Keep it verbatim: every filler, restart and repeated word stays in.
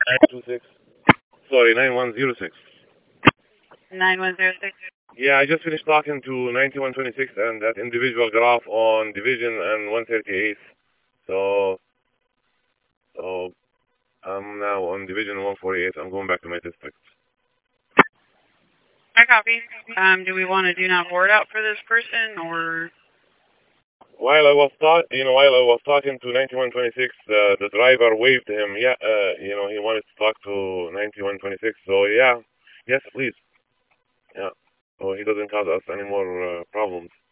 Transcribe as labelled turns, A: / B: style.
A: nine two six. Sorry, nine one zero six.
B: nine one zero six.
A: Yeah, I just finished talking to ninety-one twenty-six and that individual graph on division and one thirty-eight. So, so I'm now on division one forty-eight. I'm going back to my district.
B: I copy. Um, do we want to do not board out for this person, or?
A: While I was talk, you know, while I was talking to ninety-one twenty-six, uh, the driver waved to him. Yeah, uh, you know, he wanted to talk to ninety-one twenty-six. So yeah, yes, please. Yeah. So he doesn't cause us any more uh, problems.